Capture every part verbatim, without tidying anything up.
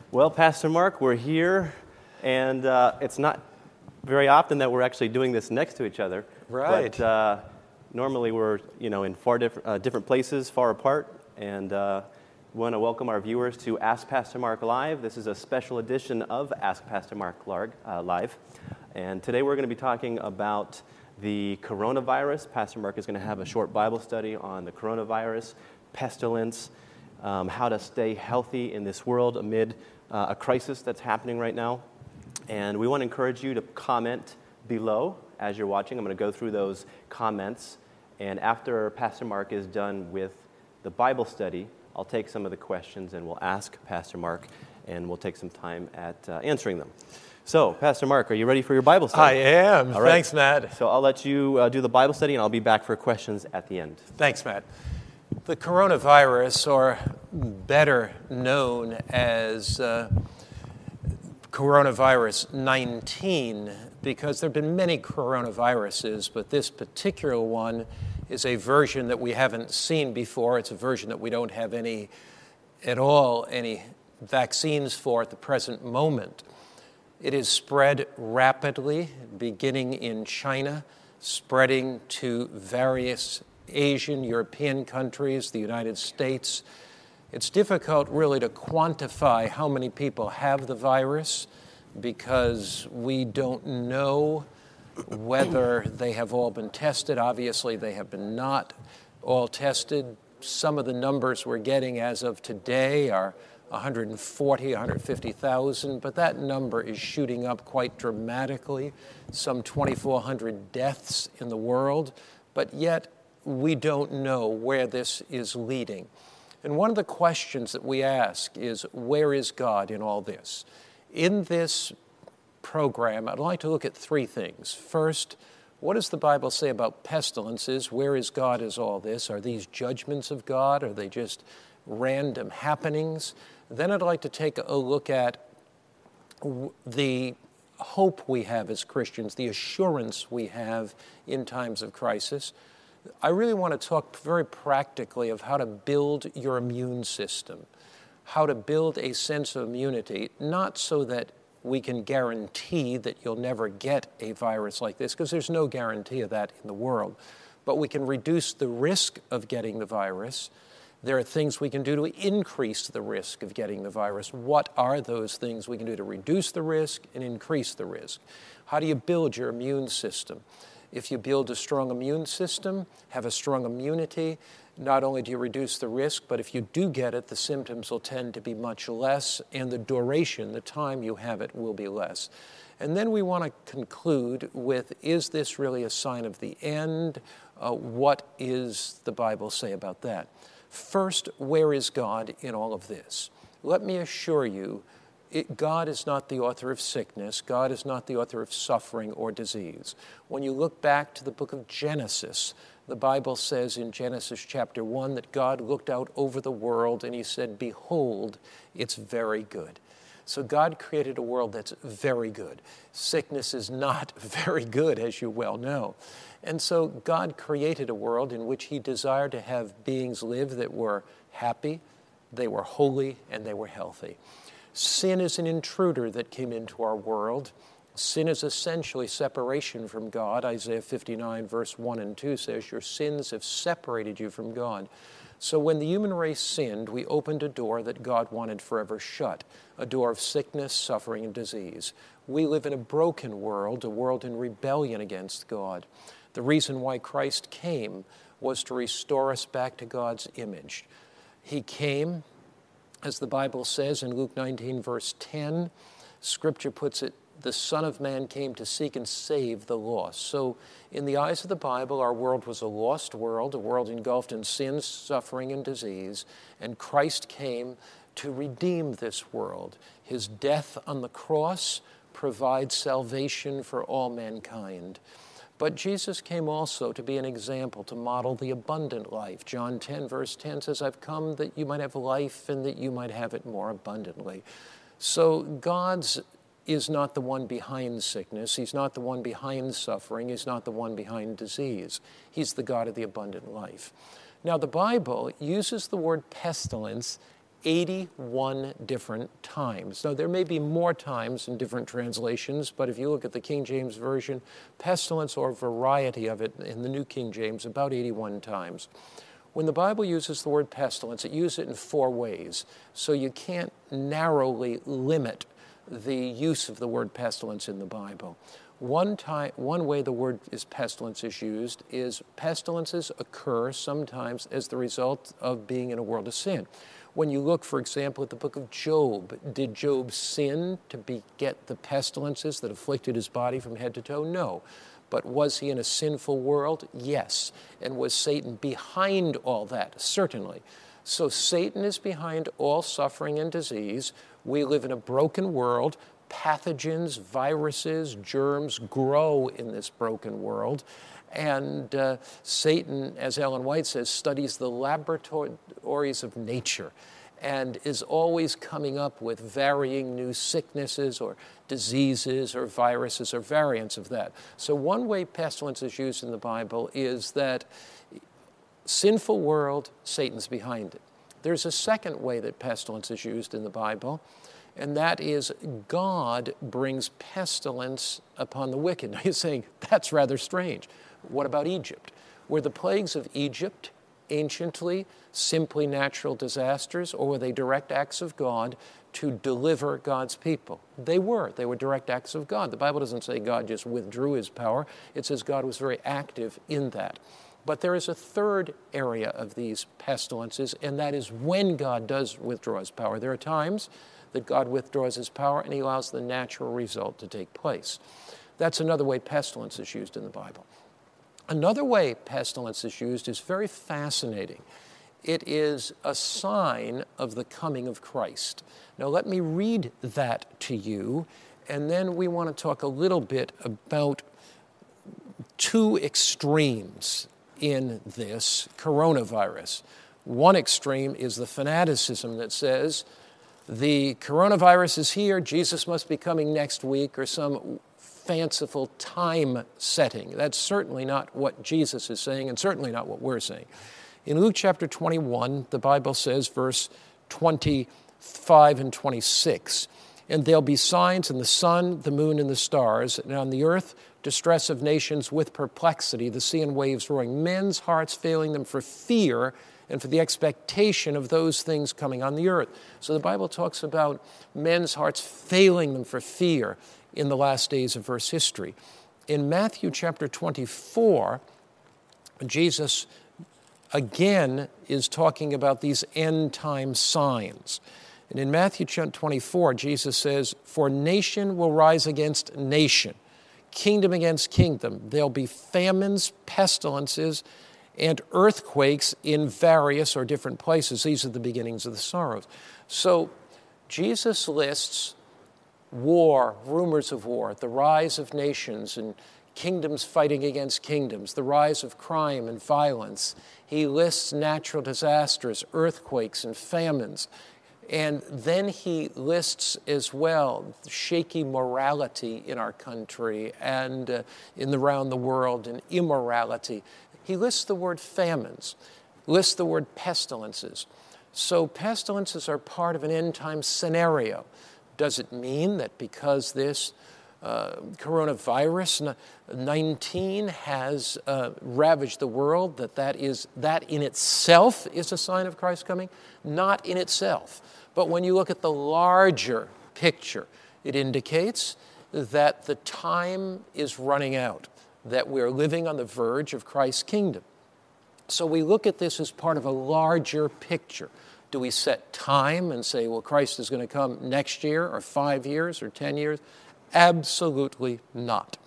Well, Pastor Mark, we're here, and uh, it's not very often that we're actually doing this next to each other. Right. But uh, normally we're, you know, in far diff- uh, different places, far apart, and uh, we want to welcome our viewers to Ask Pastor Mark Live. This is a special edition of Ask Pastor Mark Larg, uh, Live, and today we're going to be talking about the coronavirus. Pastor Mark is going to have a short Bible study on the coronavirus, pestilence, um, how to stay healthy in this world amid uh, a crisis that's happening right now. And we want to encourage you to comment below as you're watching. I'm going to go through those comments. And after Pastor Mark is done with the Bible study, I'll take some of the questions and we'll ask Pastor Mark, and we'll take some time at uh, answering them. So, Pastor Mark, are you ready for your Bible study? I am. All right. Thanks, Matt. So I'll let you uh, do the Bible study, and I'll be back for questions at the end. Thanks, Matt. The coronavirus, or better known as uh, coronavirus nineteen, because there have been many coronaviruses, but this particular one is a version that we haven't seen before. It's a version that we don't have any, at all, any vaccines for at the present moment. It is spread rapidly, beginning in China, spreading to various Asian, European countries, the United States. It's difficult really to quantify how many people have the virus because we don't know whether they have all been tested. Obviously, they have been not all tested. Some of the numbers we're getting as of today are one hundred forty, one hundred fifty thousand, but that number is shooting up quite dramatically, some twenty-four hundred deaths in the world, but yet we don't know where this is leading. And one of the questions that we ask is, where is God in all this? In this program, I'd like to look at three things. First, what does the Bible say about pestilences? Where is God in all this? Are these judgments of God? Are they just random happenings? Then I'd like to take a look at the hope we have as Christians, the assurance we have in times of crisis. I really want to talk very practically of how to build your immune system, how to build a sense of immunity, not so that we can guarantee that you'll never get a virus like this, because there's no guarantee of that in the world, but we can reduce the risk of getting the virus. There are things we can do to increase the risk of getting the virus. What are those things we can do to reduce the risk and increase the risk? How do you build your immune system? If you build a strong immune system, have a strong immunity, not only do you reduce the risk, but if you do get it, the symptoms will tend to be much less, and the duration, the time you have it, will be less. And then we want to conclude with, is this really a sign of the end? Uh, what is the Bible say about that? First, where is God in all of this? Let me assure you, It, God is not the author of sickness. God is not the author of suffering or disease. When you look back to the book of Genesis, the Bible says in Genesis chapter one that God looked out over the world and he said, "Behold, it's very good." So God created a world that's very good. Sickness is not very good, as you well know. And so God created a world in which he desired to have beings live that were happy, they were holy, and they were healthy. Sin is an intruder that came into our world. Sin is essentially separation from God. Isaiah fifty-nine, verse one and two says, "Your sins have separated you from God." So when the human race sinned, we opened a door that God wanted forever shut, a door of sickness, suffering, and disease. We live in a broken world, a world in rebellion against God. The reason why Christ came was to restore us back to God's image. He came, as the Bible says in Luke nineteen, verse ten, Scripture puts it, the Son of Man came to seek and save the lost. So in the eyes of the Bible, our world was a lost world, a world engulfed in sin, suffering, and disease, and Christ came to redeem this world. His death on the cross provides salvation for all mankind. But Jesus came also to be an example, to model the abundant life. John ten, verse ten says, "I've come that you might have life and that you might have it more abundantly." So God's is not the one behind sickness. He's not the one behind suffering. He's not the one behind disease. He's the God of the abundant life. Now, the Bible uses the word pestilence eighty-one different times. Now, there may be more times in different translations, but if you look at the King James Version, pestilence or variety of it in the New King James, about eighty-one times. When the Bible uses the word pestilence, it uses it in four ways, so you can't narrowly limit the use of the word pestilence in the Bible. One time, one way the word is pestilence is used is pestilences occur sometimes as the result of being in a world of sin. When you look, for example, at the book of Job, did Job sin to beget the pestilences that afflicted his body from head to toe? No. But was he in a sinful world? Yes. And was Satan behind all that? Certainly. So Satan is behind all suffering and disease. We live in a broken world. Pathogens, viruses, germs grow in this broken world. And uh, Satan, as Ellen White says, studies the laboratories of nature and is always coming up with varying new sicknesses or diseases or viruses or variants of that. So one way pestilence is used in the Bible is that sinful world, Satan's behind it. There's a second way that pestilence is used in the Bible, and that is God brings pestilence upon the wicked. Now you're saying, that's rather strange. What about Egypt? Were the plagues of Egypt anciently simply natural disasters, or were they direct acts of God to deliver God's people? They were. They were direct acts of God. The Bible doesn't say God just withdrew his power. It says God was very active in that. But there is a third area of these pestilences, and that is when God does withdraw his power. There are times that God withdraws his power and he allows the natural result to take place. That's another way pestilence is used in the Bible. Another way pestilence is used is very fascinating. It is a sign of the coming of Christ. Now let me read that to you, and then we want to talk a little bit about two extremes in this coronavirus. One extreme is the fanaticism that says the coronavirus is here, Jesus must be coming next week, or some fanciful time setting. That's certainly not what Jesus is saying, and certainly not what we're saying. In Luke chapter twenty-one, the Bible says, verse twenty-five and twenty-six, and there'll be signs in the sun, the moon, and the stars, and on the earth distress of nations with perplexity, the sea and waves roaring, men's hearts failing them for fear and for the expectation of those things coming on the earth. So the Bible talks about men's hearts failing them for fear in the last days of verse history. In Matthew chapter twenty-four, Jesus again is talking about these end-time signs. And in Matthew twenty-four, Jesus says, "For nation will rise against nation, kingdom against kingdom. There'll be famines, pestilences, and earthquakes in various or different places." These are the beginnings of the sorrows. So Jesus lists war, rumors of war, the rise of nations and kingdoms fighting against kingdoms, the rise of crime and violence. He lists natural disasters, earthquakes and famines. And then he lists as well shaky morality in our country and uh, in the, around the world, and immorality. He lists the word famines, lists the word pestilences. So pestilences are part of an end-time scenario. Does it mean that because this uh, coronavirus nineteen has uh, ravaged the world, that that, is, that in itself is a sign of Christ's coming? Not in itself. But when you look at the larger picture, it indicates that the time is running out, that we're living on the verge of Christ's kingdom. So we look at this as part of a larger picture. Do we set time and say, well, Christ is going to come next year or five years or ten years? Absolutely not.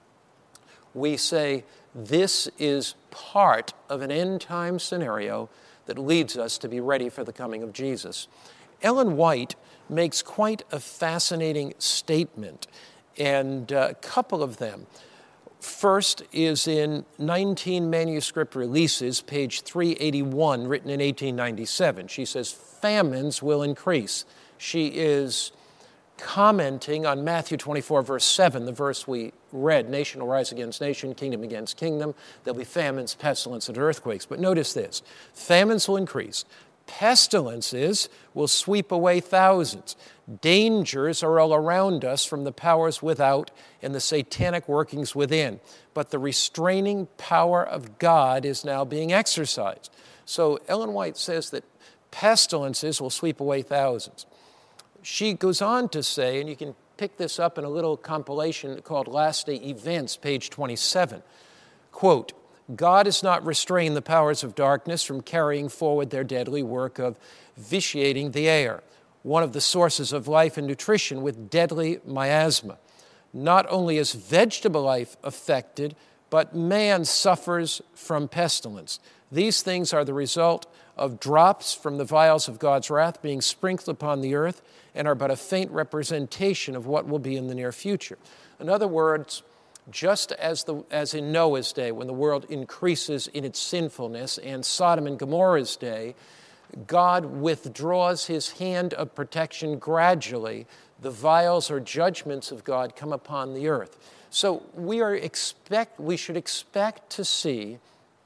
We say this is part of an end-time scenario that leads us to be ready for the coming of Jesus. Ellen White makes quite a fascinating statement, and a couple of them. First is in nineteen Manuscript Releases, page three eighty-one, written in eighteen ninety-seven. She says, famines will increase. She is commenting on Matthew twenty-four, verse seven, the verse we read, nation will rise against nation, kingdom against kingdom. There'll be famines, pestilence, and earthquakes. But notice this, famines will increase, Pestilences will sweep away thousands. Dangers are all around us from the powers without and the satanic workings within. But the restraining power of God is now being exercised. So Ellen White says that pestilences will sweep away thousands. She goes on to say, and you can pick this up in a little compilation called Last Day Events, page twenty-seven, quote, God has not restrained the powers of darkness from carrying forward their deadly work of vitiating the air, one of the sources of life and nutrition, with deadly miasma. Not only is vegetable life affected, but man suffers from pestilence. These things are the result of drops from the vials of God's wrath being sprinkled upon the earth and are but a faint representation of what will be in the near future. In other words, just as, the, as in Noah's day, when the world increases in its sinfulness, and Sodom and Gomorrah's day, God withdraws his hand of protection gradually. The vials or judgments of God come upon the earth. So we are expect we should expect to see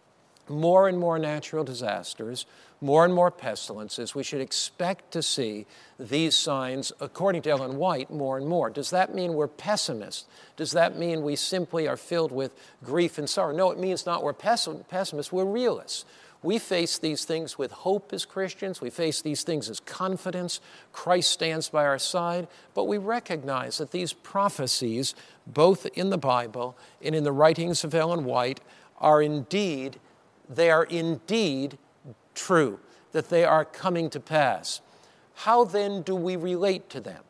more and more natural disasters, more and more pestilences. We should expect to see these signs, according to Ellen White, more and more. Does that mean we're pessimists? Does that mean we simply are filled with grief and sorrow? No, it means not we're pessimists, we're realists. We face these things with hope as Christians. We face these things as confidence. Christ stands by our side. But we recognize that these prophecies, both in the Bible and in the writings of Ellen White, are indeed, they are indeed true, that they are coming to pass. How then do we relate to them?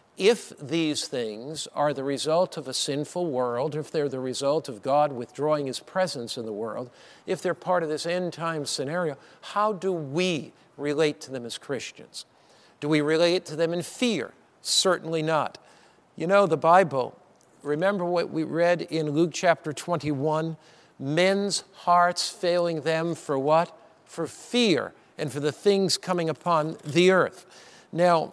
If these things are the result of a sinful world, if they're the result of God withdrawing his presence in the world, if they're part of this end-time scenario, how do we relate to them as Christians? Do we relate to them in fear? Certainly not. You know, the Bible, remember what we read in Luke chapter twenty-one? Men's hearts failing them for what? For fear and for the things coming upon the earth. Now,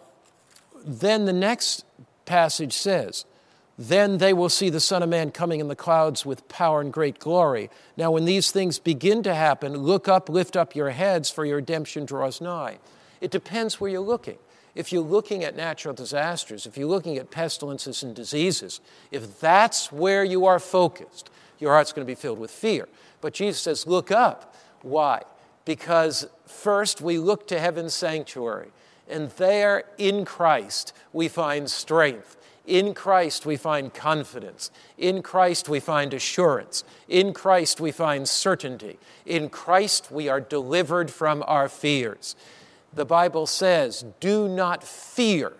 then the next passage says, then they will see the Son of Man coming in the clouds with power and great glory. Now, when these things begin to happen, look up, lift up your heads, for your redemption draws nigh. It depends where you're looking. If you're looking at natural disasters, if you're looking at pestilences and diseases, if that's where you are focused, your heart's going to be filled with fear. But Jesus says, look up. Why? Because first we look to heaven's sanctuary. And there, in Christ, we find strength. In Christ, we find confidence. In Christ, we find assurance. In Christ, we find certainty. In Christ, we are delivered from our fears. The Bible says, do not fear.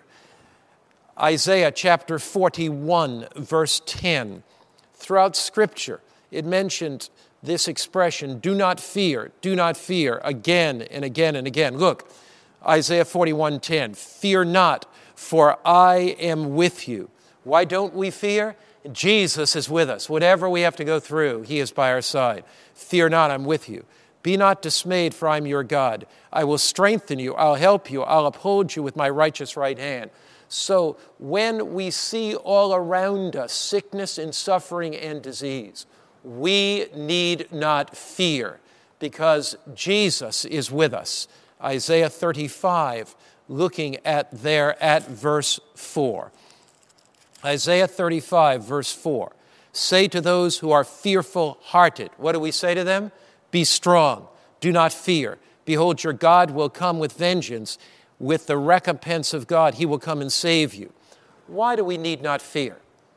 Isaiah chapter forty-one, verse ten. Throughout Scripture, it mentioned this expression, do not fear, do not fear, again and again and again. Look, Isaiah forty-one ten, fear not, for I am with you. Why don't we fear? Jesus is with us. Whatever we have to go through, he is by our side. Fear not, I'm with you. Be not dismayed, for I am your God. I will strengthen you, I'll help you, I'll uphold you with my righteous right hand. So when we see all around us sickness and suffering and disease, we need not fear because Jesus is with us. Isaiah thirty-five, looking at there at verse four. Isaiah thirty-five, verse four. Say to those who are fearful-hearted, what do we say to them? Be strong, do not fear. Behold, your God will come with vengeance. With the recompense of God, he will come and save you. Why do we need not fear?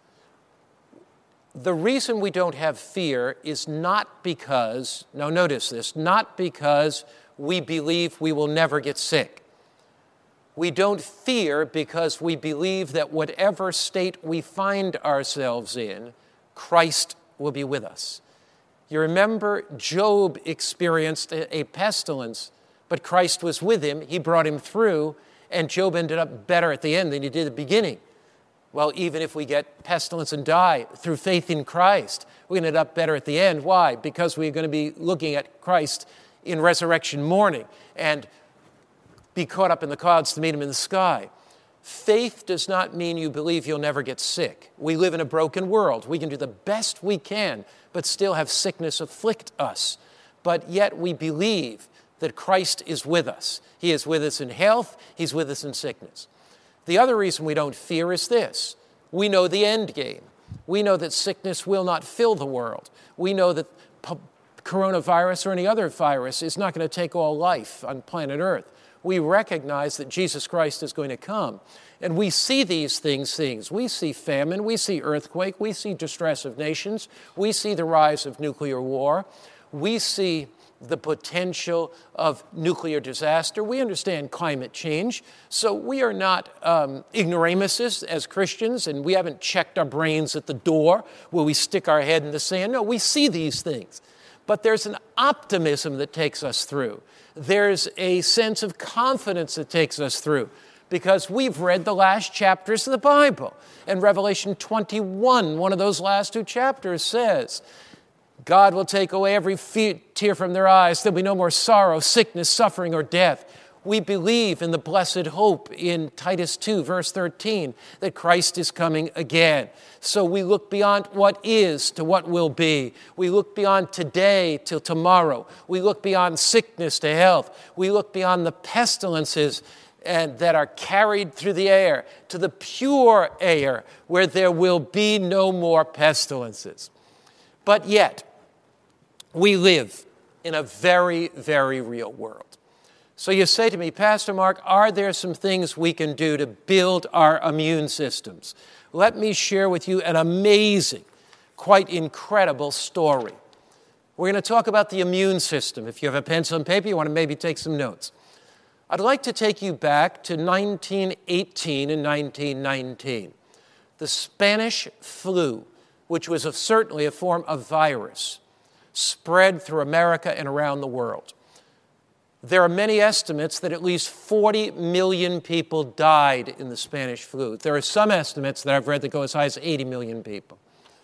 The reason we don't have fear is not because, now notice this, not because we believe we will never get sick. We don't fear because we believe that whatever state we find ourselves in, Christ will be with us. You remember Job experienced a, a pestilence, but Christ was with him. He brought him through, and Job ended up better at the end than he did at the beginning. Well, even if we get pestilence and die through faith in Christ, we ended up better at the end. Why? Because we're going to be looking at Christ in resurrection morning and be caught up in the clouds to meet him in the sky. Faith does not mean you believe you'll never get sick. We live in a broken world. We can do the best we can, but still have sickness afflict us. But yet we believe that Christ is with us. He is with us in health. He's with us in sickness. The other reason we don't fear is this. We know the end game. We know that sickness will not fill the world. We know that p- coronavirus or any other virus is not going to take all life on planet Earth. We recognize that Jesus Christ is going to come. And we see these things, things. We see famine, we see earthquake, we see distress of nations, we see the rise of nuclear war, we see the potential of nuclear disaster. We understand climate change. So we are not um, ignoramuses as Christians, and we haven't checked our brains at the door where we stick our head in the sand. No, we see these things. But there's an optimism that takes us through. There's a sense of confidence that takes us through because we've read the last chapters of the Bible. And Revelation twenty-one, one of those last two chapters, says, God will take away every tear from their eyes. There'll be no more sorrow, sickness, suffering, or death. We believe in the blessed hope in Titus two, verse thirteen, that Christ is coming again. So we look beyond what is to what will be. We look beyond today till tomorrow. We look beyond sickness to health. We look beyond the pestilences and that are carried through the air to the pure air where there will be no more pestilences. But yet, we live in a very, very real world. So you say to me, Pastor Mark, are there some things we can do to build our immune systems? Let me share with you an amazing, quite incredible story. We're going to talk about the immune system. If you have a pencil and paper, you want to maybe take some notes. I'd like to take you back to nineteen eighteen and nineteen nineteen. The Spanish flu, which was a, certainly a form of virus, spread through America and around the world. There are many estimates that at least forty million people died in the Spanish flu. There are some estimates that I've read that go as high as eighty million people.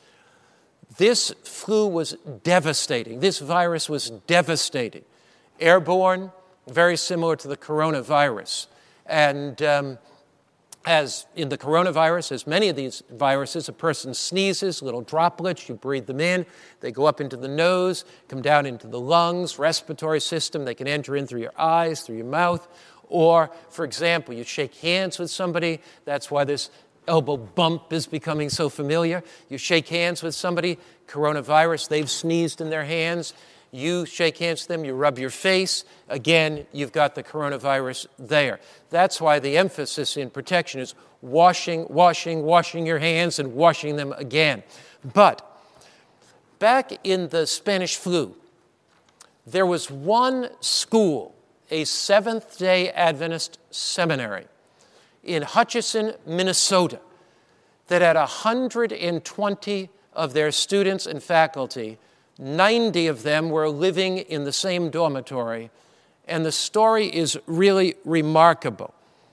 This flu was devastating. This virus was devastating. Airborne, very similar to the coronavirus. And um, as in the coronavirus, as many of these viruses, a person sneezes, little droplets, you breathe them in, they go up into the nose, come down into the lungs, respiratory system, they can enter in through your eyes, through your mouth, or, for example, you shake hands with somebody, that's why this elbow bump is becoming so familiar. You shake hands with somebody, coronavirus, they've sneezed in their hands, you shake hands with them, you rub your face, again, you've got the coronavirus there. That's why the emphasis in protection is washing, washing, washing your hands and washing them again. But back in the Spanish flu, there was one school, a Seventh-day Adventist seminary in Hutchinson, Minnesota, that had one hundred twenty of their students and faculty, ninety of them were living in the same dormitory, and the story is really remarkable.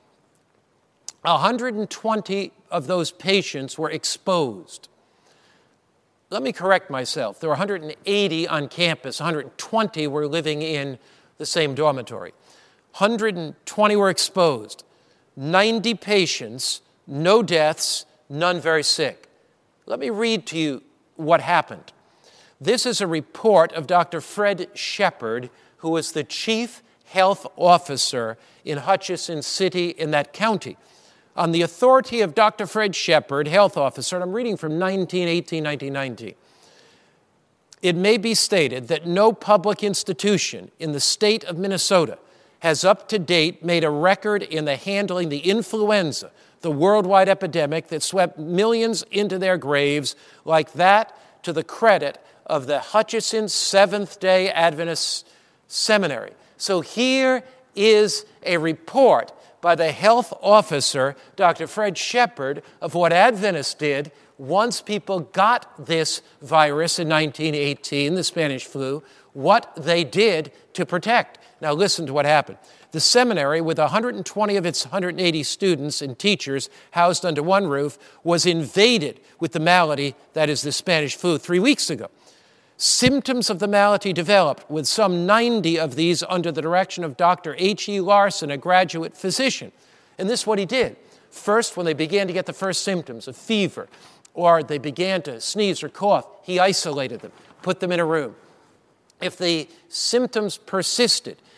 one hundred twenty of those patients were exposed. Let me correct myself. There were one hundred eighty on campus. one hundred twenty were living in the same dormitory. one hundred twenty were exposed. ninety patients, no deaths, none very sick. Let me read to you what happened. This is a report of Doctor Fred Shepard, who was the chief health officer in Hutchinson City in that county. On the authority of Doctor Fred Shepard, health officer, and I'm reading from nineteen eighteen, nineteen nineteen, it may be stated that no public institution in the state of Minnesota has up to date made a record in the handling the influenza, the worldwide epidemic that swept millions into their graves like that, to the credit of the Hutchinson Seventh-day Adventist Seminary. So here is a report by the health officer, Doctor Fred Shepard, of what Adventists did once people got this virus in nineteen eighteen, the Spanish flu, what they did to protect. Now listen to what happened. The seminary, with one hundred twenty of its one hundred eighty students and teachers housed under one roof, was invaded with the malady that is the Spanish flu three weeks ago. Symptoms of the malady developed, with some ninety of these under the direction of Doctor H E Larson, a graduate physician. And this is what he did. First, when they began to get the first symptoms of fever, or they began to sneeze or cough, he isolated them, put them in a room. If the symptoms persisted,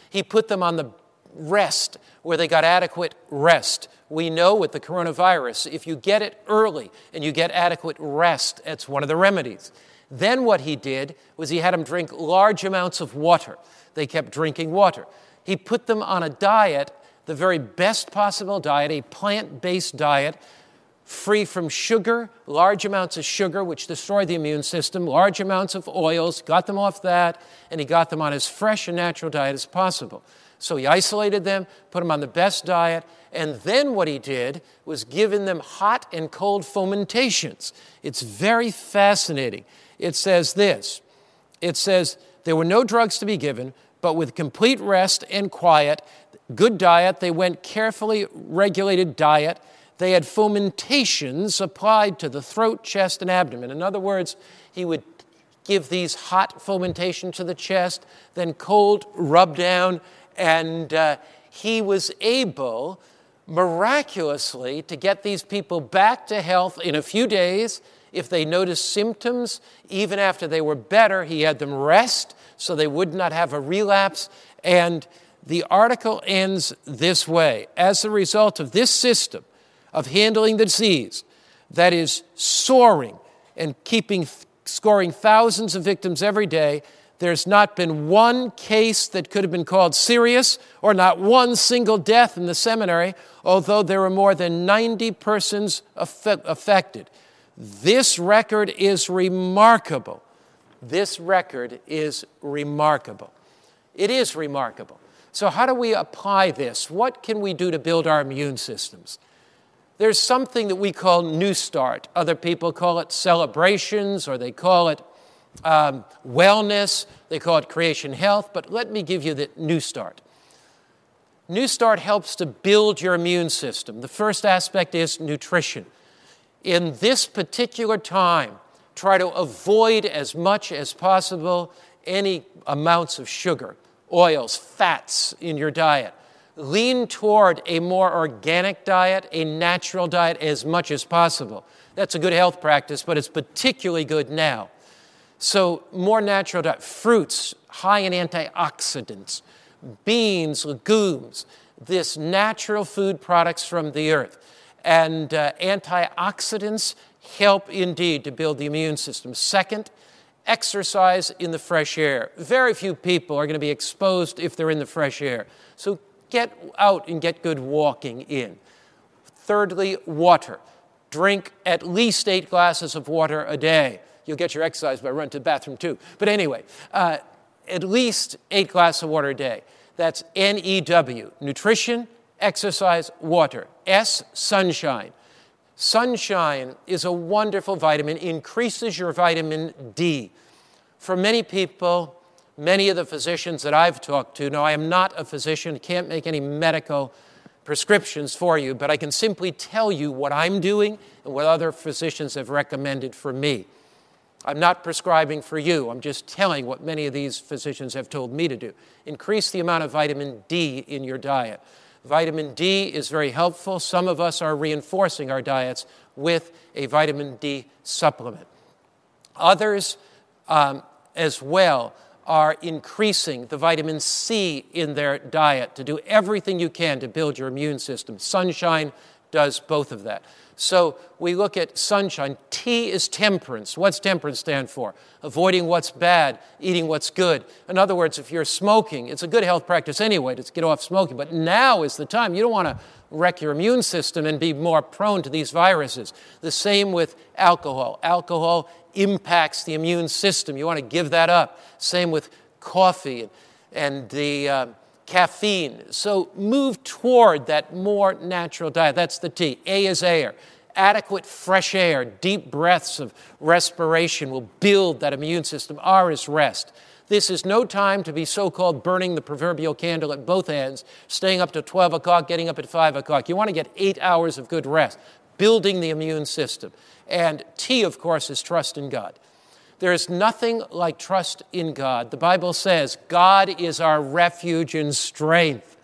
He put them on the rest where they got adequate rest. We know with the coronavirus, if you get it early and you get adequate rest, it's one of the remedies. Then what he did was he had them drink large amounts of water. They kept drinking water. He put them on a diet, the very best possible diet, a plant-based diet, free from sugar, large amounts of sugar, which destroy the immune system, large amounts of oils, got them off that, and he got them on as fresh and natural diet as possible. So he isolated them, put them on the best diet, and then what he did was giving them hot and cold fomentations. It's very fascinating. It says this. It says, there were no drugs to be given, but with complete rest and quiet, good diet, they went carefully regulated diet. They had fomentations applied to the throat, chest, and abdomen. In other words, he would give these hot fomentation to the chest, then cold rub down, and uh, he was able, miraculously, to get these people back to health in a few days. If they noticed symptoms, even after they were better, he had them rest so they would not have a relapse. And the article ends this way. As a result of this system of handling the disease that is soaring and keeping, scoring thousands of victims every day, there's not been one case that could have been called serious or not one single death in the seminary, although there were more than ninety persons aff- affected. This record is remarkable. This record is remarkable. It is remarkable. So how do we apply this? What can we do to build our immune systems? There's something that we call New Start. Other people call it celebrations, or they call it um, wellness. They call it creation health. But let me give you the New Start. New Start helps to build your immune system. The first aspect is nutrition. In this particular time, try to avoid as much as possible any amounts of sugar, oils, fats in your diet. Lean toward a more organic diet, a natural diet as much as possible. That's a good health practice, but it's particularly good now. So more natural diet, fruits, high in antioxidants, beans, legumes, this natural food products from the earth. And uh, antioxidants help indeed to build the immune system. Second, exercise in the fresh air. Very few people are going to be exposed if they're in the fresh air. So get out and get good walking in. Thirdly, water. Drink at least eight glasses of water a day. You'll get your exercise by running to the bathroom too. But anyway, uh, at least eight glasses of water a day. That's N E W, nutrition, exercise, water. S, sunshine. Sunshine is a wonderful vitamin, increases your vitamin D. For many people, many of the physicians that I've talked to, now I am not a physician, can't make any medical prescriptions for you, but I can simply tell you what I'm doing and what other physicians have recommended for me. I'm not prescribing for you. I'm just telling what many of these physicians have told me to do. Increase the amount of vitamin D in your diet. Vitamin D is very helpful. Some of us are reinforcing our diets with a vitamin D supplement. Others, um, as well, are increasing the vitamin C in their diet to do everything you can to build your immune system. Sunshine does both of that. So we look at sunshine. T is temperance. What's temperance stand for? Avoiding what's bad, eating what's good. In other words, if you're smoking, it's a good health practice anyway to get off smoking, but now is the time. You don't want to wreck your immune system and be more prone to these viruses. The same with alcohol. Alcohol impacts the immune system. You want to give that up. Same with coffee and, and the uh, caffeine. So move toward that more natural diet. That's the T. A is air. Adequate fresh air, deep breaths of respiration will build that immune system. R is rest. This is no time to be so-called burning the proverbial candle at both ends, staying up to twelve o'clock, getting up at five o'clock. You want to get eight hours of good rest, building the immune system. And T, of course, is trust in God. There is nothing like trust in God. The Bible says God is our refuge and strength.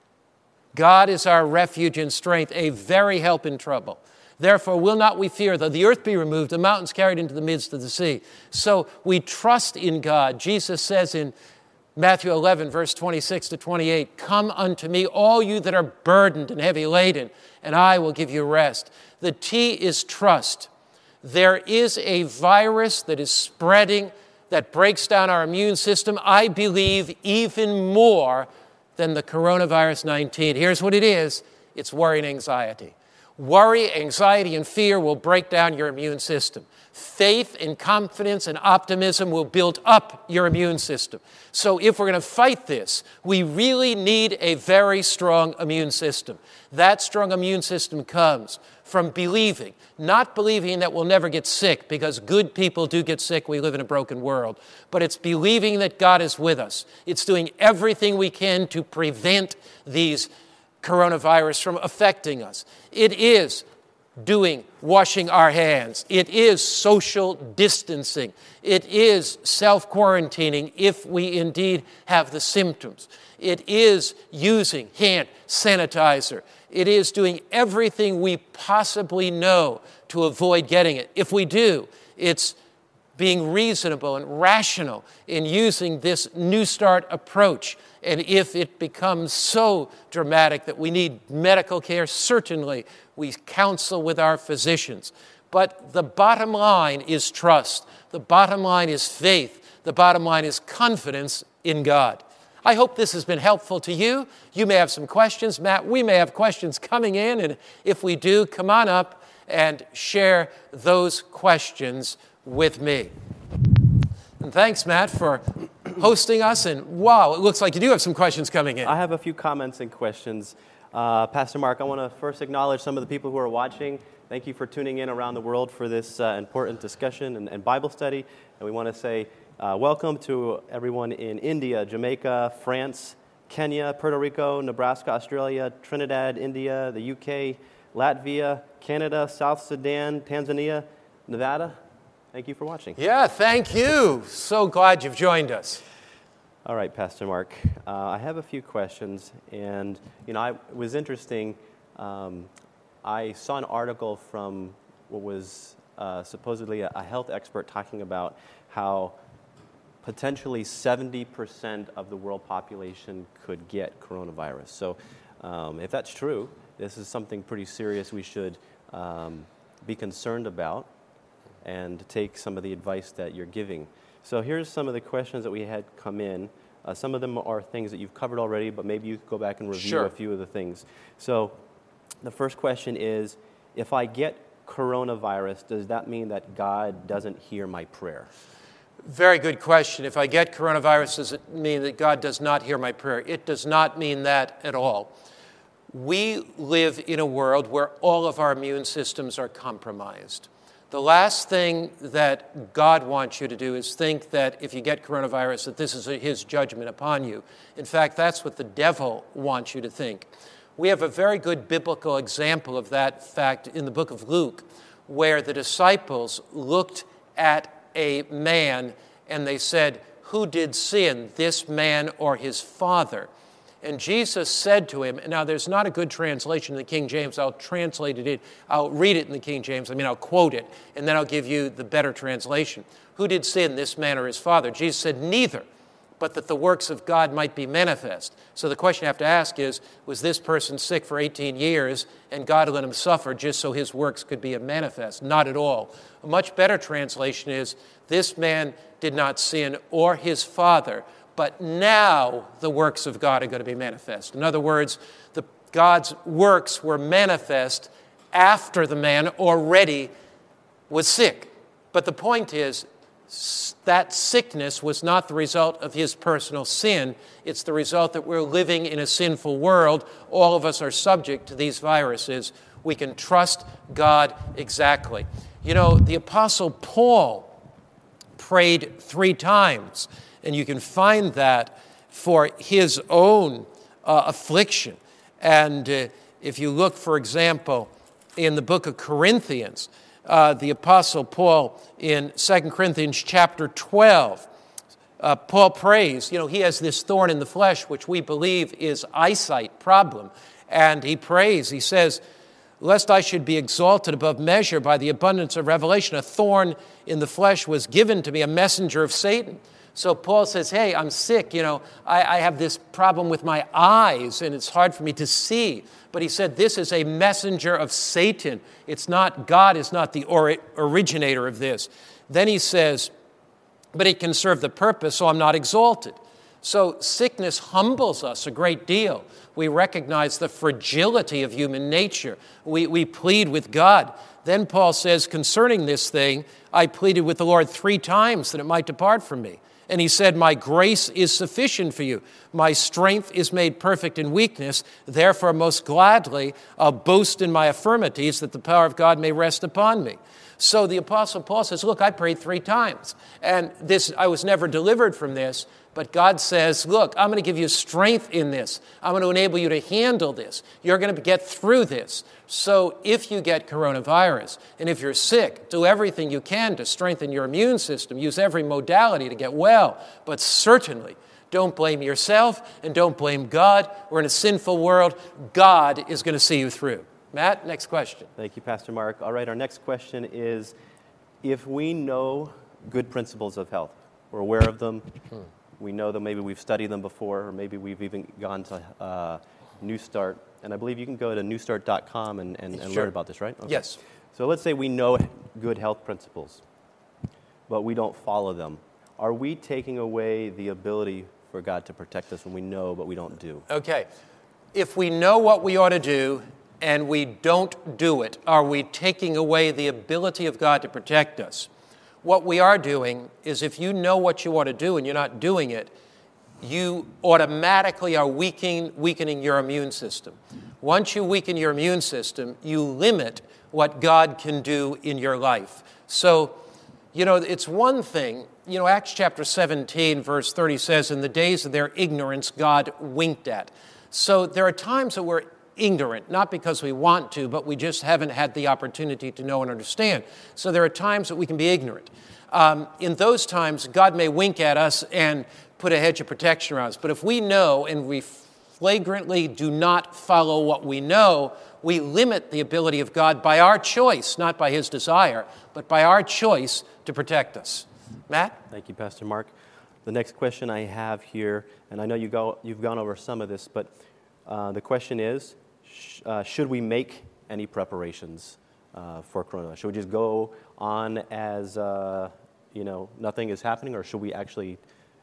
God is our refuge and strength, a very help in trouble. Therefore will not we fear, though the earth be removed, the mountains carried into the midst of the sea. So we trust in God. Jesus says in Matthew eleven, verse twenty-six to twenty-eight, come unto me, all you that are burdened and heavy laden, and I will give you rest. The T is trust. There is a virus that is spreading that breaks down our immune system, I believe, even more than the coronavirus nineteen. Here's what it is. It's worry and anxiety. Worry, anxiety, and fear will break down your immune system. Faith and confidence and optimism will build up your immune system. So if we're going to fight this, we really need a very strong immune system. That strong immune system comes from believing, not believing that we'll never get sick, because good people do get sick. We live in a broken world. But it's believing that God is with us. It's doing everything we can to prevent these coronavirus from affecting us. It is doing washing our hands. It is social distancing. It is self-quarantining if we indeed have the symptoms. It is using hand sanitizer. It is doing everything we possibly know to avoid getting it. If we do, it's being reasonable and rational in using this New Start approach. And if it becomes so dramatic that we need medical care, certainly we counsel with our physicians. But the bottom line is trust. The bottom line is faith. The bottom line is confidence in God. I hope this has been helpful to you. You may have some questions. Matt, we may have questions coming in, and if we do, come on up and share those questions with me. And thanks, Matt, for hosting us. And wow, it looks like you do have some questions coming in. I have a few comments and questions. Uh, Pastor Mark, I want to first acknowledge some of the people who are watching. Thank you for tuning in around the world for this uh, important discussion and, and Bible study. And we want to say uh, welcome to everyone in India, Jamaica, France, Kenya, Puerto Rico, Nebraska, Australia, Trinidad, India, the U K, Latvia, Canada, South Sudan, Tanzania, Nevada. Thank you for watching. Yeah, thank you. So glad you've joined us. All right, Pastor Mark. Uh, I have a few questions, and you know, I, it was interesting. Um, I saw an article from what was uh, supposedly a, a health expert talking about how potentially seventy percent of the world population could get coronavirus. So, um, if that's true, this is something pretty serious we should um, be concerned about and take some of the advice that you're giving. So here's some of the questions that we had come in. Uh, some of them are things that you've covered already, but maybe you could go back and review Sure. a few of the things. So the first question is, if I get coronavirus, does that mean that God doesn't hear my prayer? Very good question. If I get coronavirus, does it mean that God does not hear my prayer? It does not mean that at all. We live in a world where all of our immune systems are compromised. The last thing that God wants you to do is think that if you get coronavirus, that this is his judgment upon you. In fact, that's what the devil wants you to think. We have a very good biblical example of that fact in the book of Luke, where the disciples looked at a man and they said, "Who did sin, this man or his father?" And Jesus said to him, now there's not a good translation in the King James. I'll translate it in. I'll read it in the King James. I mean, I'll quote it, and then I'll give you the better translation. Who did sin, this man or his father? Jesus said, neither, but that the works of God might be manifest. So the question I have to ask is, was this person sick for eighteen years and God let him suffer just so his works could be manifest? Not at all. A much better translation is, this man did not sin or his father, but now the works of God are going to be manifest. In other words, the, God's works were manifest after the man already was sick. But the point is, that sickness was not the result of his personal sin. It's the result that we're living in a sinful world. All of us are subject to these viruses. We can trust God exactly. You know, the Apostle Paul prayed three times. And you can find that for his own uh, affliction. And uh, if you look, for example, in the book of Corinthians, uh, the Apostle Paul in Second Corinthians chapter twelve, uh, Paul prays, you know, he has this thorn in the flesh, which we believe is eyesight problem. And he prays, he says, lest I should be exalted above measure by the abundance of revelation, a thorn in the flesh was given to me, a messenger of Satan, So Paul says, hey, I'm sick, you know, I, I have this problem with my eyes, and it's hard for me to see. But he said, this is a messenger of Satan. It's not, God is not the ori- originator of this. Then he says, but it can serve the purpose, so I'm not exalted. So sickness humbles us a great deal. We recognize the fragility of human nature. We, we plead with God. Then Paul says, concerning this thing, I pleaded with the Lord three times that it might depart from me. And he said, my grace is sufficient for you. My strength is made perfect in weakness. Therefore, most gladly, I'll boast in my infirmities that the power of God may rest upon me. So the Apostle Paul says, look, I prayed three times. And this, I was never delivered from this. But God says, look, I'm going to give you strength in this. I'm going to enable you to handle this. You're going to get through this. So if you get coronavirus, and if you're sick, do everything you can to strengthen your immune system. Use every modality to get well. But certainly, don't blame yourself and don't blame God. We're in a sinful world. God is going to see you through. Matt, next question. Thank you, Pastor Mark. All right, our next question is, if we know good principles of health, we're aware of them, hmm. we know them, maybe we've studied them before, or maybe we've even gone to uh, New Start, and I believe you can go to new start dot com and, and, and sure. learn about this, right? Okay. Yes. So let's say we know good health principles, but we don't follow them. Are we taking away the ability for God to protect us when we know but we don't do? Okay. If we know what we ought to do, and we don't do it, are we taking away the ability of God to protect us? What we are doing is if you know what you ought to do and you're not doing it, you automatically are weakening, weakening your immune system. Once you weaken your immune system, you limit what God can do in your life. So, you know, it's one thing, you know, Acts chapter seventeen, verse thirty says, in the days of their ignorance, God winked at. So there are times that we're ignorant, not because we want to, but we just haven't had the opportunity to know and understand. So there are times that we can be ignorant. Um, in those times, God may wink at us and put a hedge of protection around us. But if we know and we flagrantly do not follow what we know, we limit the ability of God by our choice, not by his desire, but by our choice to protect us. Matt? Thank you, Pastor Mark. The next question I have here, and I know you go, you've gone over some of this, but uh, the question is, sh- uh, should we make any preparations uh, for Corona? Should we just go on as, uh, you know, nothing is happening, or should we actually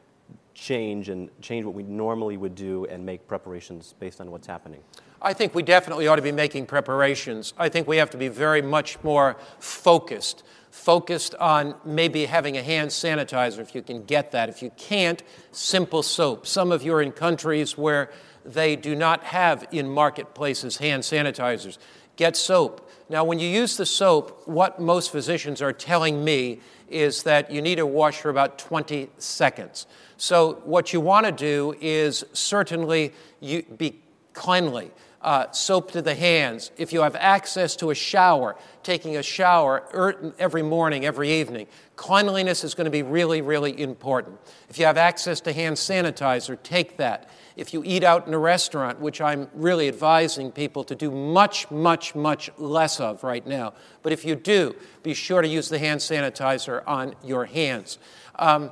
change and change what we normally would do and make preparations based on what's happening? I think we definitely ought to be making preparations. I think we have to be very much more focused, focused on maybe having a hand sanitizer if you can get that. If you can't, simple soap. Some of you are in countries where they do not have in marketplaces hand sanitizers. Get soap. Now, when you use the soap, what most physicians are telling me is that you need to wash for about twenty seconds. So what you want to do is certainly you be cleanly. Uh, soap to the hands. If you have access to a shower, taking a shower every morning, every evening, cleanliness is going to be really, really important. If you have access to hand sanitizer, take that. If you eat out in a restaurant, which I'm really advising people to do much, much, much less of right now, but if you do, be sure to use the hand sanitizer on your hands. Um,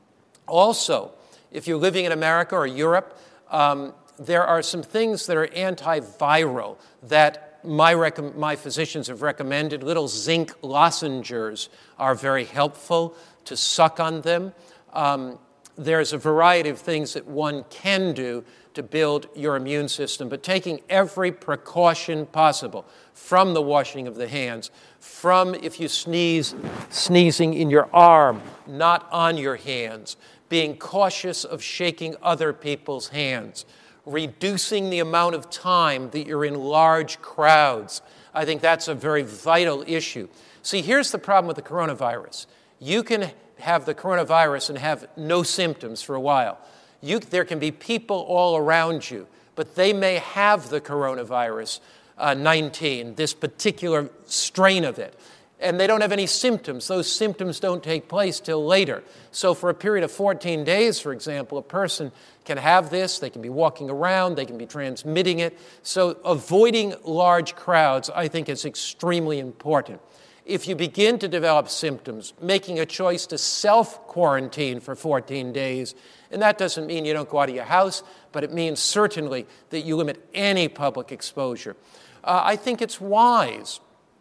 also, if you're living in America or Europe, um, there are some things that are antiviral that my, rec- my physicians have recommended. Little zinc lozenges are very helpful to suck on them. Um, there's a variety of things that one can do to build your immune system, but taking every precaution possible, from the washing of the hands, from if you sneeze, sneezing in your arm, not on your hands, being cautious of shaking other people's hands, reducing the amount of time that you're in large crowds. I think that's a very vital issue. See, here's the problem with the coronavirus. You can have the coronavirus and have no symptoms for a while. You, there can be people all around you, but they may have the coronavirus uh, nineteen, this particular strain of it, and they don't have any symptoms. Those symptoms don't take place till later. So for a period of fourteen days, for example, a person can have this, they can be walking around, they can be transmitting it. So avoiding large crowds, I think, is extremely important. if you begin to develop symptoms, making a choice to self-quarantine for fourteen days, and that doesn't mean you don't go out of your house, but it means certainly that you limit any public exposure. Uh, I think it's wise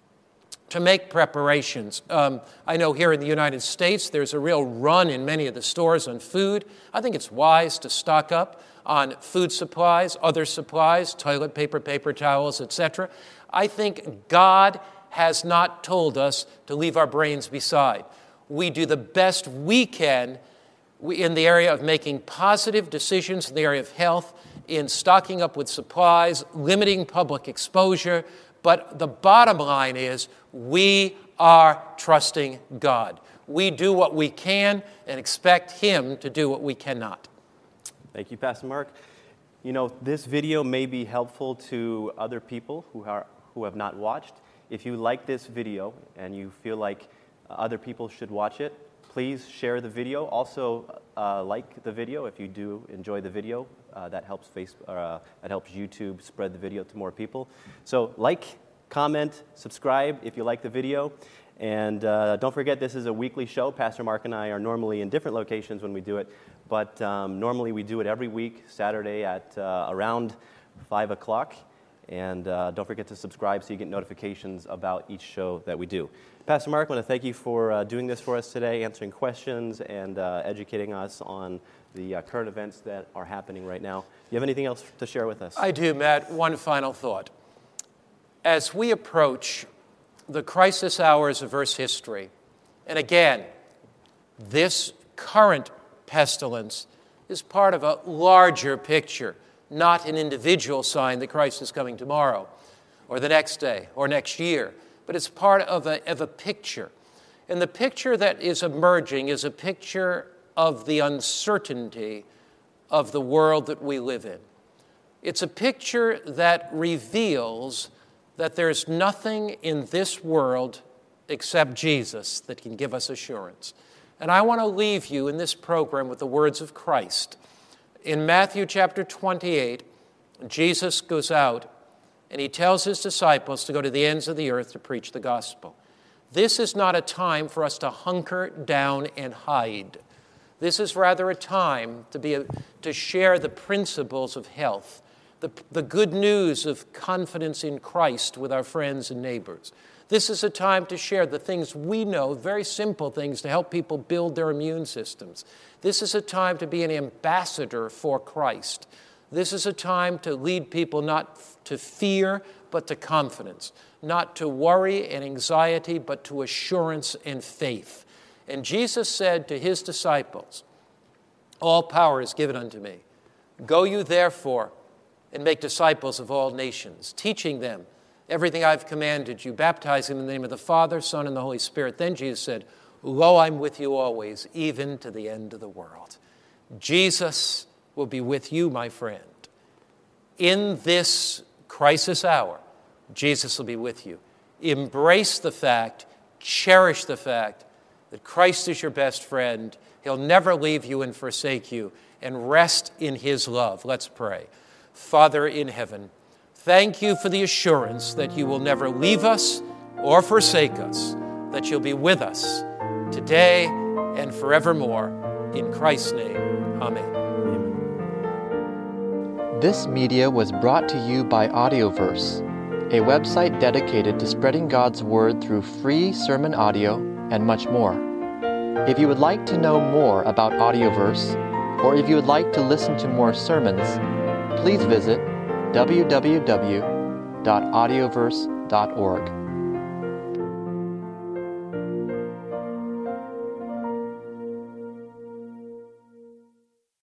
to make preparations. Um, I know here in the United States, there's a real run in many of the stores on food. I think it's wise to stock up on food supplies, other supplies, toilet paper, paper towels, et cetera. I think God has not told us to leave our brains beside. We do the best we can in the area of making positive decisions in the area of health, in stocking up with supplies, limiting public exposure. But the bottom line is we are trusting God. We do what we can and expect Him to do what we cannot. Thank you, Pastor Mark. You know, this video may be helpful to other people who are who have not watched. If you like this video and you feel like other people should watch it, please share the video. Also, uh, like the video if you do enjoy the video. Uh, that helps Facebook, uh, that helps YouTube spread the video to more people. So, like, comment, subscribe if you like the video, and uh, don't forget this is a weekly show. Pastor Mark and I are normally in different locations when we do it, but um, normally we do it every week, Saturday at uh, around five o'clock. And uh, don't forget to subscribe so you get notifications about each show that we do. Pastor Mark, I want to thank you for uh, doing this for us today, answering questions and uh, educating us on the uh, current events that are happening right now. Do you have anything else to share with us? I do, Matt. One final thought. As we approach the crisis hours of Earth's history, and again, this current pestilence is part of a larger picture, not an individual sign that Christ is coming tomorrow or the next day or next year, but it's part of a, of a picture. And the picture that is emerging is a picture of the uncertainty of the world that we live in. It's a picture that reveals that there's nothing in this world except Jesus that can give us assurance. And I want to leave you in this program with the words of Christ. In Matthew chapter twenty-eight, Jesus goes out and he tells his disciples to go to the ends of the earth to preach the gospel. This is not a time for us to hunker down and hide. This is rather a time to be a, to share the principles of health, the, the good news of confidence in Christ with our friends and neighbors. This is a time to share the things we know, very simple things to help people build their immune systems. This is a time to be an ambassador for Christ. This is a time to lead people not to fear, but to confidence, not to worry and anxiety, but to assurance and faith. And Jesus said to his disciples, "All power is given unto me. Go you therefore and make disciples of all nations, teaching them everything I've commanded you, baptizing them in the name of the Father, Son, and the Holy Spirit." Then Jesus said, "Lo, I'm with you always, even to the end of the world." Jesus will be with you, my friend. In this crisis hour, Jesus will be with you. Embrace the fact, cherish the fact that Christ is your best friend. He'll never leave you and forsake you, and rest in his love. Let's pray. Father in heaven, thank you for the assurance that you will never leave us or forsake us, that you'll be with us today and forevermore. In Christ's name, amen. This media was brought to you by Audioverse, a website dedicated to spreading God's Word through free sermon audio and much more. If you would like to know more about Audioverse, or if you would like to listen to more sermons, please visit w w w dot audioverse dot org.